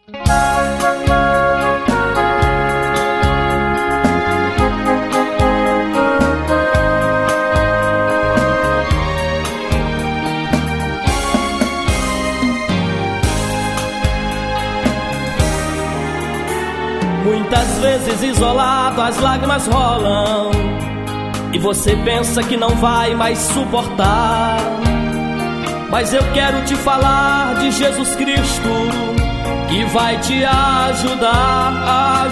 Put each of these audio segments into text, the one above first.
Muitas vezes isolado as lágrimas rolam e você pensa que não vai mais suportar. Mas eu quero te falar de Jesus Cristo, que vai te ajudar,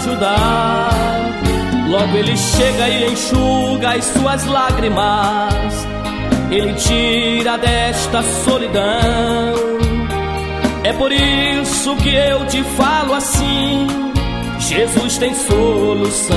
Logo Ele chega e enxuga as suas lágrimas, Ele tira desta solidão. É por isso que eu te falo assim: Jesus tem solução.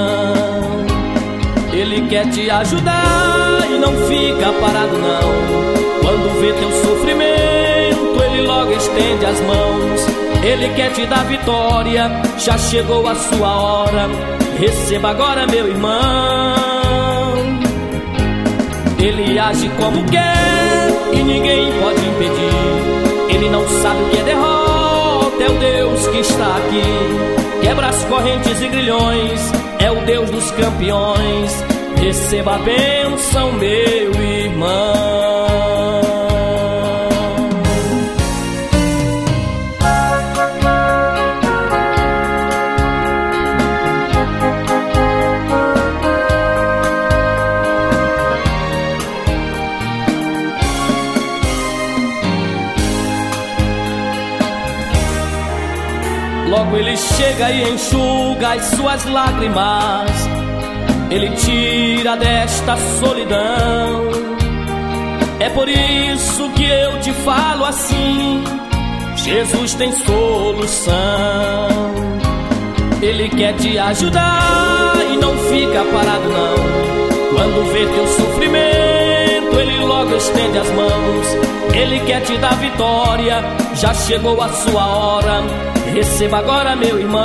Ele quer te ajudar e não fica parado não. Quando vê teu sofrimento, Ele logo estende as mãos. Ele quer te dar vitória, já chegou a sua hora. Receba agora, meu irmão. Ele age como quer e ninguém pode impedir. Ele não sabe o que é derrota, é o Deus que está aqui. Quebra as correntes e grilhões, é o Deus dos campeões. Receba a bênção, meu irmão. Logo Ele chega e enxuga as suas lágrimas, Ele tira desta solidão. É por isso que eu te falo assim: Jesus tem solução. Ele quer te ajudar e não fica parado não. Quando vê teu sofrimento, Ele logo estende as mãos. Ele quer te dar vitória, já chegou a sua hora. Receba agora, meu irmão.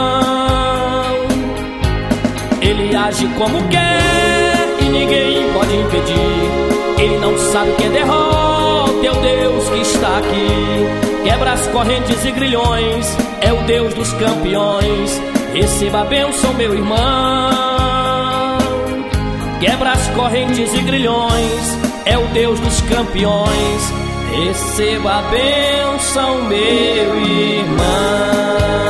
Ele age como quer e ninguém pode impedir. Ele não sabe o que é derrota, é o Deus que está aqui. Quebra as correntes e grilhões, é o Deus dos campeões. Receba a bênção, meu irmão. Quebra as correntes e grilhões, é o Deus dos campeões. Receba a bênção, meu irmão.